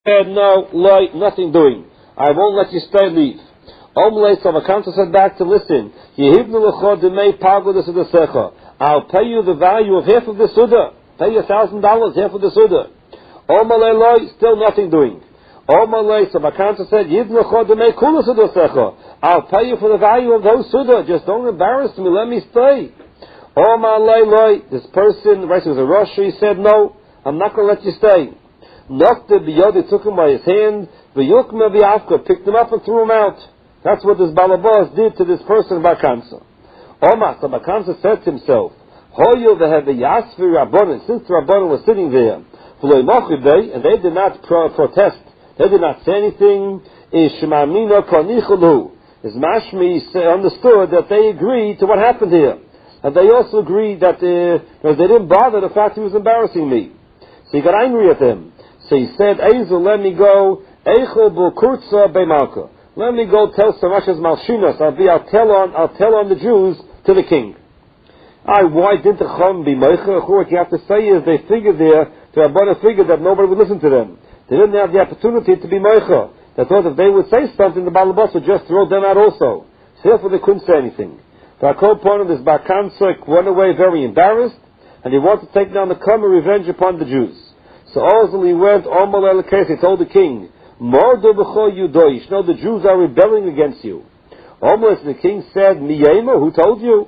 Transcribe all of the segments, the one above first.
said, no, lie, nothing doing. I won't let you stay, leave. Omle, so Vakansa said back to listen. I'll pay you the value of half of the Suda. Pay you $1,000, half of the Suda. Omle, lie, still nothing doing. Omle, so Vakansa said, I'll pay you for the value of those Suda. Just don't embarrass me, let me stay. Omle, lie, this person, right, was a Rosh, he said, no, I'm not going to let you stay. Nokta biyodi took him by his hand, v'yukma v'yavka, picked him up and threw him out. That's what this balabas did to this person, Bakansa. Omar, so Bakansa said to himself, Hoyo v'heviyasvi Rabbanan, since the Rabbanan was sitting there, and they did not protest, they did not say anything, Ishmamina kanichulu, is Mashmi understood that they agreed to what happened here. And they also agreed that they didn't bother the fact he was embarrassing me. So he got angry at them. So he said, Ezel, let me go. Eichel bukurtza bemalka. Let me go tell Samashas Malshinas. I'll tell on the Jews to the king. Why didn't the Chum be Meicha? What you have to say is they figured there, the Rabbana figured that nobody would listen to them. They didn't have the opportunity to be Meicha. They thought if they would say something, the Balabas would just throw them out also. So therefore they couldn't say anything. The opponent, this Bakansa, went away very embarrassed, and he wanted to take down the common revenge upon the Jews. So Ozil he went, he told the king, no, the Jews are rebelling against you. Almost the king said, Miyema, who told you?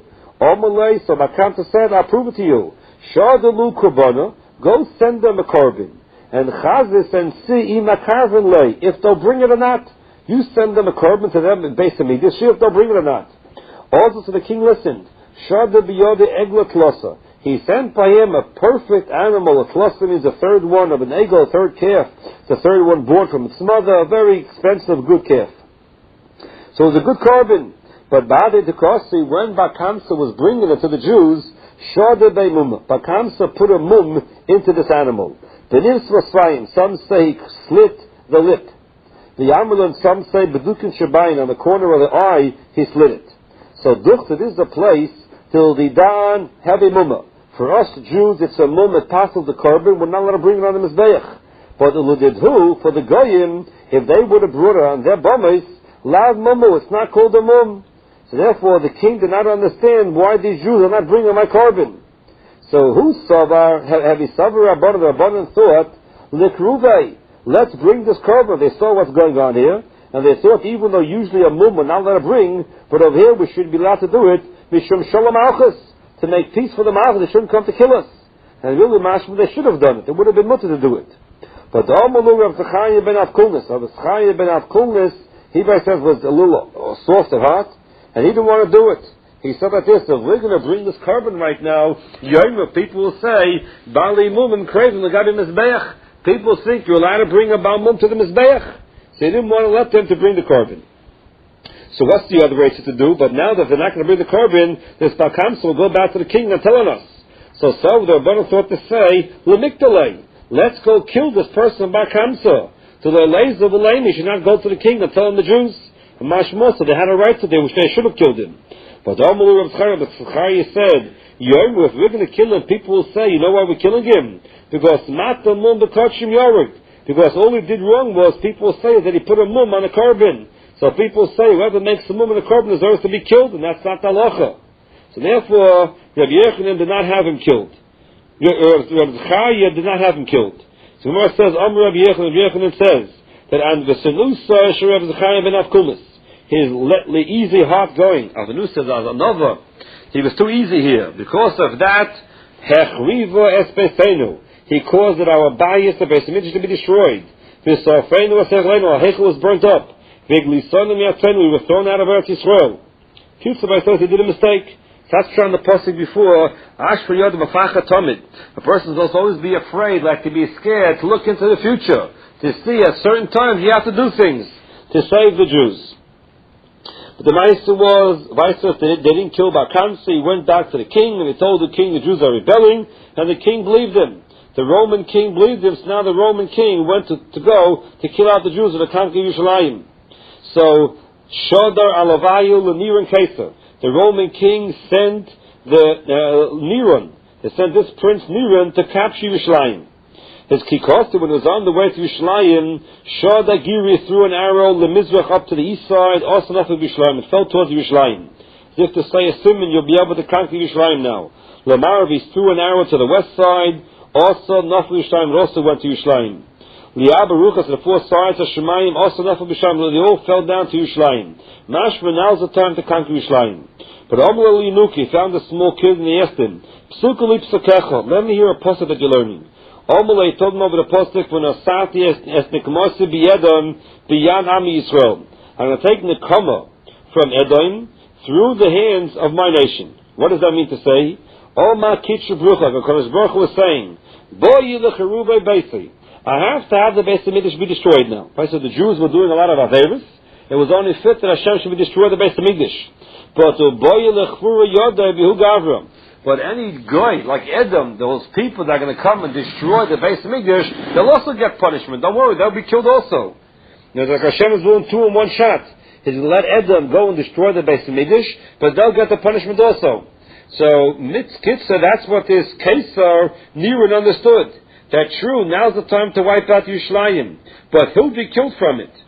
So Makanta said, I'll prove it to you. Shadalu Kurbana, go send them a korban. And Chazis and see Imakarvan lay, if they'll bring it or not. You send them a korban to them based on me. Just see if they'll bring it or not. Also, so the king listened. Shada biyode egla klosa. He sent by him a perfect animal. A klosa means a third one of an egel, a third calf. The third one born from its mother, a very expensive, good calf. So it was a good korban. But Ba'adei Dekosi, when Bakamsa was bringing it to the Jews, Shada Beimum, Bakamsa put a mum into this animal. The Nims Vasayim, some say he slit the lip. The Yamalan, some say Bedukin Shabayin, on the corner of the eye, he slit it. So Duchta, this is a place till the Dan have a mumma. For us Jews, it's a mum that passes the korban. We're not allowed to bring it on the Mizbeach. But for the Goyim, if they would have brought it on their bummies, loud mumma, it's not called a mum. So therefore, the king did not understand why these Jews are not bringing my korban. So who savar, have he savar Rabbanan? The Rabbanan thought, Likruvei, let's bring this korban. They saw what's going on here. And they thought, even though usually a mum we're not allowed to bring, but over here we should be allowed to do it, mishum shalom alchus, to make peace for the malchus. They shouldn't come to kill us. And really, mashma, they should have done it. It would have been mutter to do it. But the Amalu of Zechariah ben Avkulnis, Zechariah ben Avkulnis, he by himself was a little soft of heart, and he didn't want to do it. He said like this, if we're going to bring this korban right now, Yom, people will say, Bali mum and craven the Gabi Mizbeach. People think you're allowed to bring a Baal mum to the Mizbeach. So he didn't want to let them to bring the korban. So what's the other race to do? But now that they're not going to bring the korban, this Bakamsa will go back to the king and tell on us. So the Rabbanan thought to say, Lemikdalei, let's go kill this person Bakamsa. So the Leis of Eleni should not go to the king and tell him the Jews. And Mashmosa, they had a right to do, which they should have killed him. But Amalu of Zechariah said, Yom, if we're going to kill him, people will say, you know why we're killing him? Because Mata Mum Bekachim Yorug. Because all he did wrong was, people say that he put a mum on a korban. So people say, whoever makes a mum on a korban deserves to be killed, and that's not halacha. So therefore, Rabbi Yechanan did not have him killed. Rabbi Zechariah did not have him killed. So Gemara says, Rabbi Yechanan says, that on the Senusa, Rabbi Zechariah ben Avkulnis, his easy heart going, Avinu says, another, he was too easy here. Because of that, Hechriva espesenu, he caused that our bias, the Beis Hamikdash, to be destroyed. Our Heichel was burnt up. We were thrown out of Eretz Yisrael. Kitzur says he did a mistake. That's from the pasuk before. A person must always be afraid, like to be scared, to look into the future, to see at certain times you have to do things to save the Jews. But the Meister was, they didn't kill Bakamsa. He went back to the king and he told the king the Jews are rebelling, and the king believed him. The Roman king believed him, so now the Roman king went to go to kill out the Jews and to conquer Yerushalayim. So, Shodar Alavayu Leniran Kaisar. The Roman king sent Neron. They sent this prince Neron to capture Yerushalayim. His kikosta, when he was on the way to Yerushalayim, Shad Agiri threw an arrow lemizrach up to the east side, also nothing Yerushalayim. It fell towards Yerushalayim. As if to say a simon, you'll be able to conquer Yerushalayim now. Lamarav threw an arrow to the west side, also nothing Yerushalayim. It also went to Yerushalayim. Liabaruchas, the four sides of Shemayim, also nothing Yerushalayim. They all fell down to Yerushalayim. Mashma, now's the time to conquer Yerushalayim. But Amr Yinuki found a small kid and he asked him, Psukali Psukecha, let me hear a pasuk that you're learning. Omele told him over the pasuk when Asati Esnikmasi B'Edom B'Yan Ami Yisrael. I'm going to take Nekama from Edom through the hands of my nation. What does that mean to say? Oma Kitchu Brucha, because Baruch was saying, Bo Yilecheru Beisi. I have to have the Beis Hamikdash be destroyed now. Right, so the Jews were doing a lot of Averis. It was only fit that Hashem should be destroyed the Beis Hamikdash. But Bo Yilechuru Yodai Bihu Gavram. But any guy like Edom, those people that are going to come and destroy the Beis Hamikdash, they'll also get punishment. Don't worry, they'll be killed also. Like Hashem is doing two in one shot. He's going to let Edom go and destroy the Beis Hamikdash, but they'll get the punishment also. So, Mitzkitza, that's what this Kesar Niran understood. That true, now's the time to wipe out Yerushalayim. But he'll be killed from it.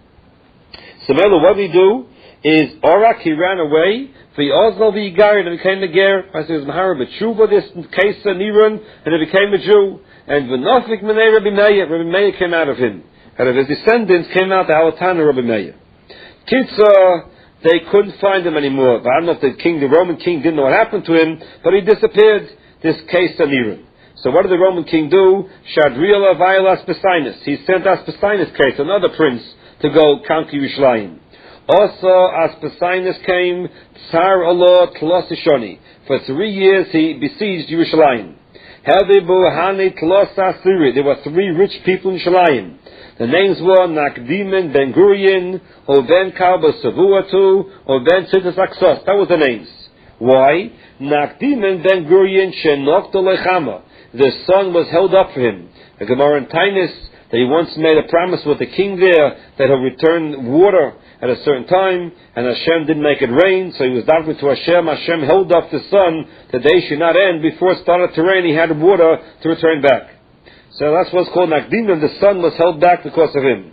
So, Mela, what did he do? Is Orak, he ran away. The Ozal v'Yigar, and it became a ger. I said, it was Mahara B'tshuva, this case Niran, and it became a Jew. And V'nofik Menei Rabbi Meir came out of him. Out of his descendants came out the Halatana Rabbi Meir. Kitzah, they couldn't find him anymore. But I don't know if the Roman king didn't know what happened to him, but he disappeared, this case Niran. So what did the Roman king do? Shadriel Avayel Aspasinas. He sent Aspasinas case, another prince, to go conquer Yerushalayim. Also, Aspasinas came, Tsar Allah Tlosishoni. For 3 years he besieged Yerushalayim. Heldebu Hane Tlosasiri. There were 3 rich people in Yerushalayim. The names were Nakdimen Ben Gurion, or Ben Kalba Savuatu, or Ben Tzittas Aksos. That was the names. Why? Nakdimen Ben Gurion Shenok Lechama. The son was held up for him. The Gemara in Tainus, that he once made a promise with the king there that he'll return water at a certain time, and Hashem didn't make it rain, so he was davening to Hashem. Hashem held up the sun, the day should not end. Before it started to rain, he had water to return back. So that's what's called Nakdiman. The sun was held back because of him.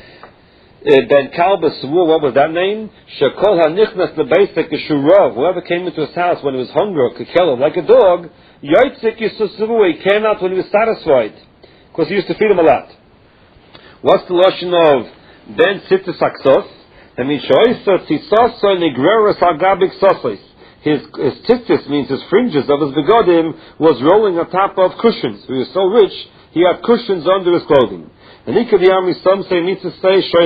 Ben Kalba swore, what was that name? Shekol hanichnas lebeisek yeshurav. Whoever came into his house when he was hungry, kekelav, like a dog, yoitzik yisusavu, he came out when he was satisfied, because he used to feed him a lot. What's the lashon of Ben Tzittas Aksos? That means his tzitzis, means his fringes of his begodim, was rolling on top of cushions. He was so rich, he had cushions under his clothing. And Ikadiyami, some say, means to say, it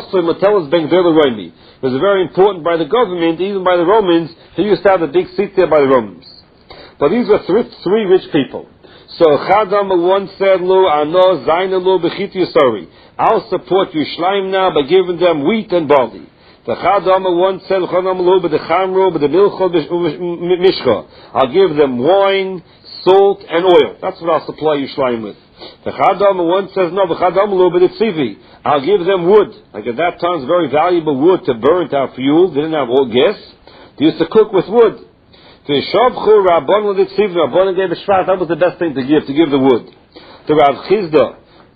was very important by the government, even by the Romans. He used to have a big seat there by the Romans. But these were 3 rich people. So Chadam once said, Ano Zainalu Bechit Yusori. I'll support Yerushalayim now by giving them wheat and barley. The Chadam once said, Chadam the Chamro, the Milcho Mishcha. I'll give them wine, salt, and oil. That's what I'll supply Yerushalayim with. The Chadam once says, no, the Chadam the Tzivi. I'll give them wood. Like at that time, it's very valuable wood to burn to have fuel. They didn't have all gas. They used to cook with wood. Rabban gave a shvat. That was the best thing to give the wood. The Rav Chizda,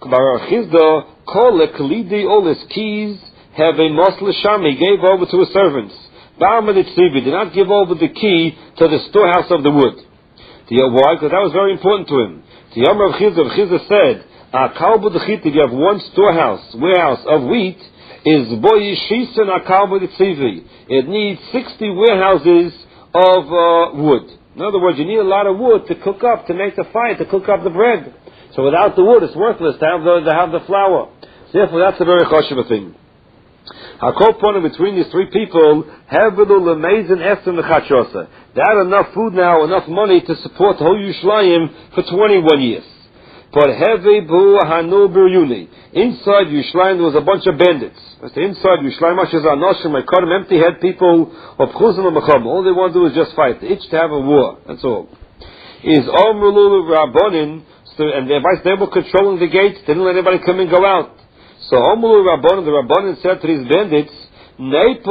all his keys have a mosle sham. He gave over to his servants. Did not give over the key to the storehouse of the wood. Why? Because that was very important to him. The Yom Rav Chizda said, if you have one warehouse of wheat, is it needs 60 warehouses of wood. In other words, you need a lot of wood to cook up, to make the fire, to cook up the bread. So without the wood, it's worthless to have the flour. So therefore, that's a very choshev thing. Hakol between these 3 people, they had enough food now, enough money to support the whole Yerushalayim for 21 years. But inside Yerushalayim there was a bunch of bandits. Inside Yerushalayim, empty-head people of Chuzim and Mecham. All they want to do is just fight. Each to have a war. That's all. Is Omrulu Rabbanin, and they were controlling the gates. They didn't let anybody come and go out. So Omrulu Rabbanin, the Rabbanin said to these bandits, let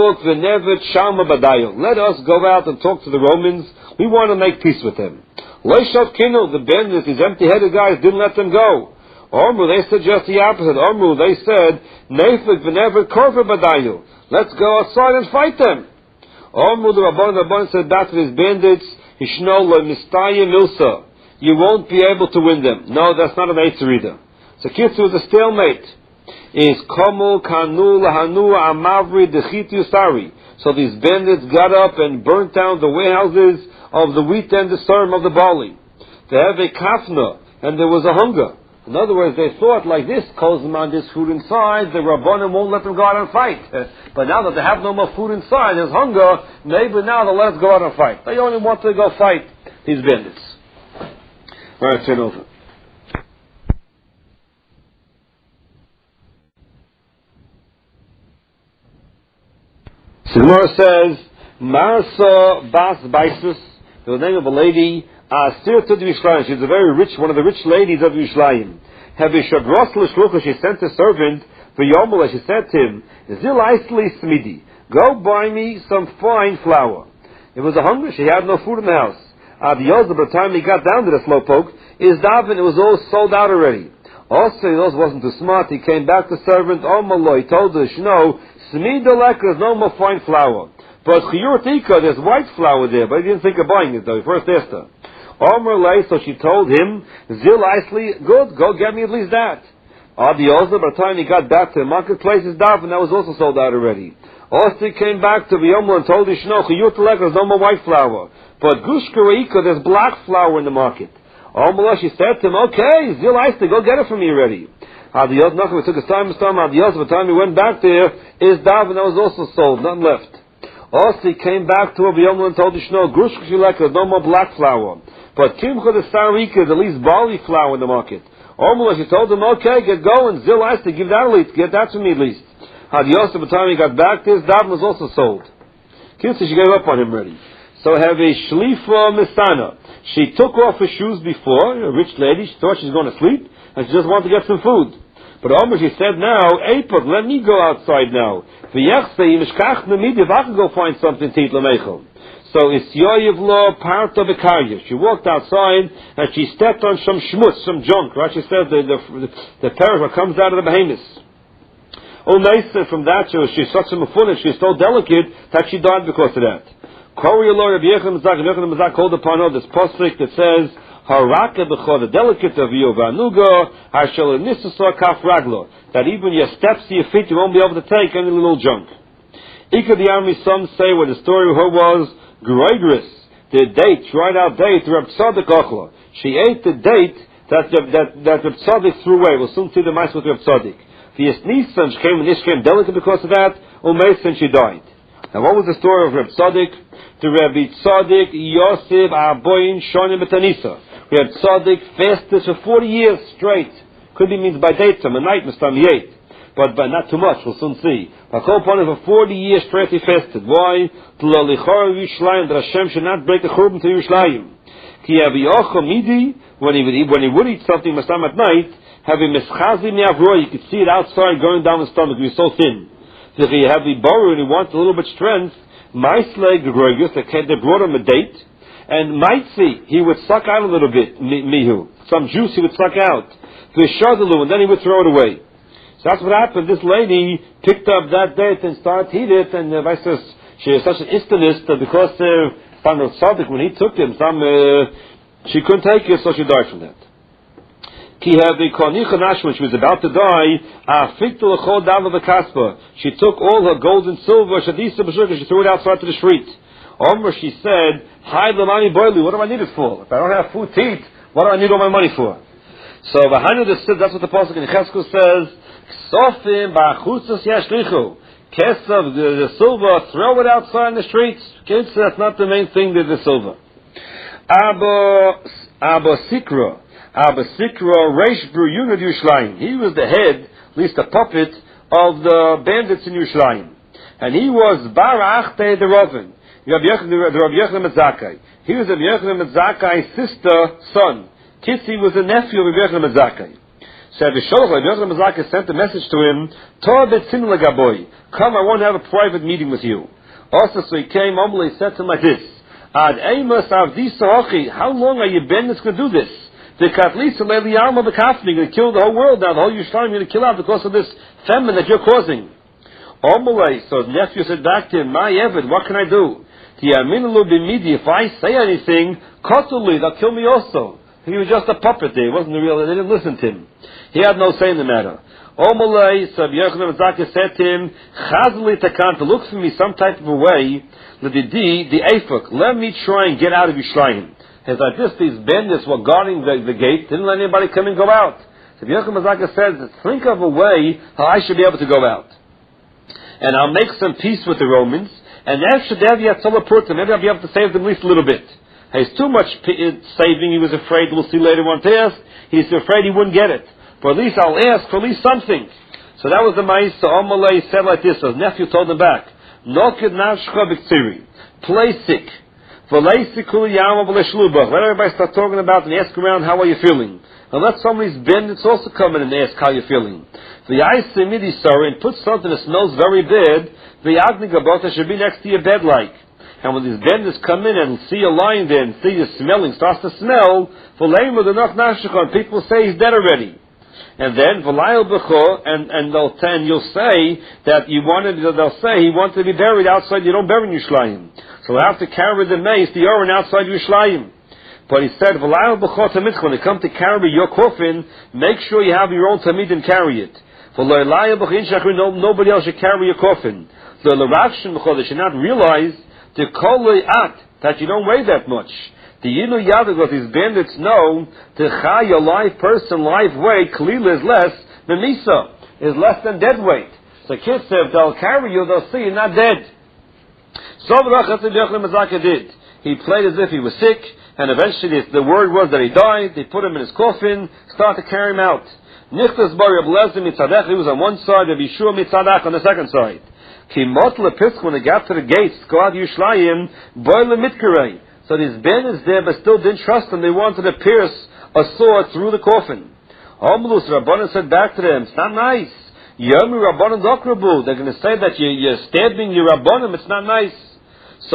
us go out and talk to the Romans. We want to make peace with them. The bandits, these empty-headed guys, didn't let them go. Omru, they said just the opposite. Omru, they said, Nefik v'nevet korva badayu. Let's go outside and fight them. Omru, the Rabban said back to these bandits, Hishno lo mistaya milsa. You won't be able to win them. No, that's not an Eitzer either. So Kitzu was a stalemate. Is komu kanu lahanu amavri dechitu sari. So these bandits got up and burnt down the warehouses of the wheat and the serum of the barley. They have a kafna, and there was a hunger. In other words, they thought like this, Kozman, this food inside, the Rabbanim won't let them go out and fight. But now that they have no more food inside, there's hunger, maybe now they'll let us go out and fight. They only want to go fight these bandits. All right, turn over. Sigmar says, Marsa Bas Baisus, the name of a lady, Asir to Yerushalayim. She's a very rich, one of the rich ladies of Yerushalayim. She sent a servant, she said to him, Zil Aisli Smidi, go buy me some fine flour. It was a hunger, she had no food in the house. By the time he got down to the slowpoke, his davin, it was all sold out already. Also, he also wasn't too smart. He came back to the servant, he told her, no, Smida Lekra, there's no more fine flour. But Chiyuratika, there's white flour there, but he didn't think of buying it though. He first asked her. So she told him, Zil Aisli, good, go get me at least that. By the time he got back to the marketplace, his davin, that was also sold out already. Also, he came back to V'yomu and told Ishno, Chiyuratika, there's no more white flour. But Gushkareika, there's black flour in the market. She said to him, okay, Zil Aisli, go get it from me already. We took his time, by the time he went back there, his davin, that was also sold, nothing left. Also, he came back to V'yomu and told Ishno, Gushkareika, there's no more black flour. But Kimcha the Sarika, the least barley flour in the market. She told him, okay, get going, Zil Aisli, give that at least, get that to me at least. By the time he got back there, his davin was also sold. Kitzah, she gave up on him already. So have a shlifa misana. She took off her shoes before, a rich lady, she thought she was going to sleep, and she just wanted to get some food. But she said now, Eipot, let me go outside now. If I can go find something to eat lamechel. So it's Yoyevlo part of a karya. She walked outside and she stepped on some shmutz, some junk, right? She said the parrot comes out of the behemoth. From that, she's such a mafuna, she's so delicate that she died because of that. Rabbi Yechon Mazak called upon her this pasuk that says, Haraka b'chol, the delicate of you, v'anuga, hashel nisasa kaf raglo, that even your steps to your feet, you won't be able to take any little junk. Ika the army, some say what the story of her was, Greigris, the date, dried out date, Reb Tzadik Ochla. She ate the date that Reb Tzadik threw away. We'll soon see the mice with Reb Tzadik. The Nissan, she came delicate because of that, and she died. Now what was the story of Reb Tzadik? The Rebbe Tzadik, Yosef, Aboyin, Shonim, Betanisa. Reb Tzadik fasted for 40 years straight. Could be means by daytime, a night, Mr. Yeit. But not too much, we'll soon see. For 40 years straight he fasted. Why? That Hashem should not break the churban to Yerushalayim. When he would eat something Masam at night, having mischazi mi'avro, you could see it outside going down the stomach, it was so thin. So if he had the borrow and he wants a little bit strength, Maisleg Grogus, they brought him a date, and Maitzi, he would suck out a little bit, mihu. Some juice he would suck out. And then he would throw it away. So that's what happened. This lady picked up that date and started to eat it, and she was such an istinist that because Samuel Tzaddik, when he took him, she couldn't take it, so she died from that. When she was about to die, she took all her gold and silver, she threw it outside to the street. She said, what do I need it for? If I don't have food to eat, what do I need all my money for? So that's what the pasuk in Cheskel says, Sofim ba'chutzos yashlichu. Kesav, the silver, throw it outside in the streets. That's not the main thing, the silver. Abba Sikra, Reish Bru Yunad Yerushalayim. He was the head, at least a puppet, of the bandits in Yerushalayim. And he was Barach the Rovin, the Rabbi Yochanan Metzakai. He was Rabbi Yochanan Metzakai's sister's son. Kitzi was a nephew of Rabbi Yochanan Metzakai. So Rabbi Yochanan Metzakei sent a message to him, come, I want to have a private meeting with you. Also, so he came, humbly said to him like this, how long are you bandits going to do this? The Katlisa Leiliarma Bekafni, you're going to kill the whole world now, the whole Yerushalayim you're going to kill out because of this famine that you're causing. Omalei, so his nephew said back to him, my Evid, what can I do? If I say anything, Kotuli, they'll kill me also. He was just a puppet there, he wasn't the real, they didn't listen to him. He had no say in the matter. Omalei, so Yochanan Zaka said to him, Chazli Takanta, look for me some type of a way, the Afuk, let me try and get out of Yerushalayim. It's like this, these bandits were guarding the gate, didn't let anybody come and go out. So Yochanan Zaka says, think of a way how I should be able to go out. And I'll make some peace with the Romans, and after that, maybe I'll be able to save them at least a little bit. He's too much saving, he was afraid, we'll see later on to ask, he's afraid he wouldn't get it. But at least I'll ask for at least something. So that was the Ma'is. So Amalei said like this, his nephew told him back, Nokid nafshcha b'ktziri, play sick. Let everybody start talking about and ask around, how are you feeling? And let somebody's bandits also come in and ask how you're feeling. And put something that smells very bad, the should be next to your bed like. And when these bandits come in and see you lying there and see you smelling, starts to smell, people say he's dead already. And then and you'll say that they'll say he wanted to be buried outside, you don't bury in Yerushalayim. So we'll have to carry the mace, the urn outside Yerushalayim. But he said, when they come to carry your coffin, make sure you have your own tamid and carry it. Nobody else should carry your coffin. They should not realize that you don't weigh that much. The Yinu Yadagot, these bandits know, the Chai, a live person, live weight, Kalila is less than Misa, is less than dead weight. So kids say, if they'll carry you, they'll see you're not dead. So Yochanan did. He played as if he was sick, and eventually the word was that he died. They put him in his coffin, started to carry him out. Nichtas bar Reb Lezer mitzadech, he was on one side, Reb Yeshua mitzadech on the second side. Kimot lepisk, when they got to the gates, Skoad Yerushalayim, boile mitkarei. So these bandits there, but still didn't trust him. They wanted to pierce a sword through the coffin. Omlus Rabbanan said back to them, it's not nice. Yomi Rabbanan dokrabu. They're going to say that you're stabbing your Rabbanim. It's not nice. So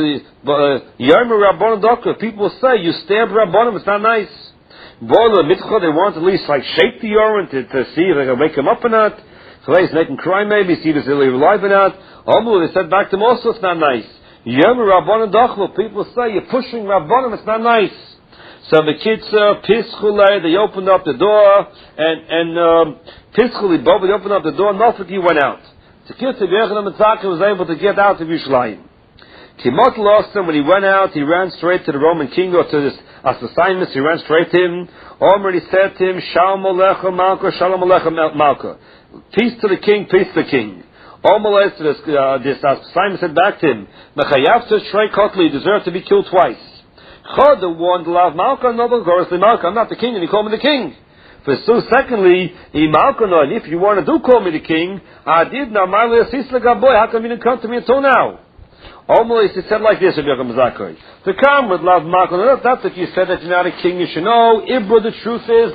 Yomi Rabbanan dokrabu. People will say you stabbed Rabbanim. It's not nice. Boile mitcha. They want to at least like shake the urine to see if they can wake him up or not. So he's making cry maybe, see if he's alive or not. Omlu, they said back to him also, it's not nice. Yom Rabbanan Dachlu, people say you're pushing Rabbanim, it's not nice. So the kids Pischulei, they opened up the door, and Pischuli, they opened up the door, Nofiki went out. The kids of Yochanan Mitzaka was able to get out of Yerushalayim. Kimot lost him when he went out, he ran straight to the Roman king or to this assignment, he ran straight to him. Omer, he said to him, Shalom Aleichem Malka, Shalom Aleichem Malka. Peace to the king, peace to the king. Omelez to this Simon said back to him, Mechayav says Shrei Kotli, deserve to be killed twice. Chod warned Lav Malka, no Gorosli Malka, I'm not the king, and he called me the king. For so secondly, if you want to do call me the king, I did now boy, how come you didn't come to me until now? Omelez said like this, to come with Lav Malka, not that you said that you're not a king, you should know, Ibra, the truth is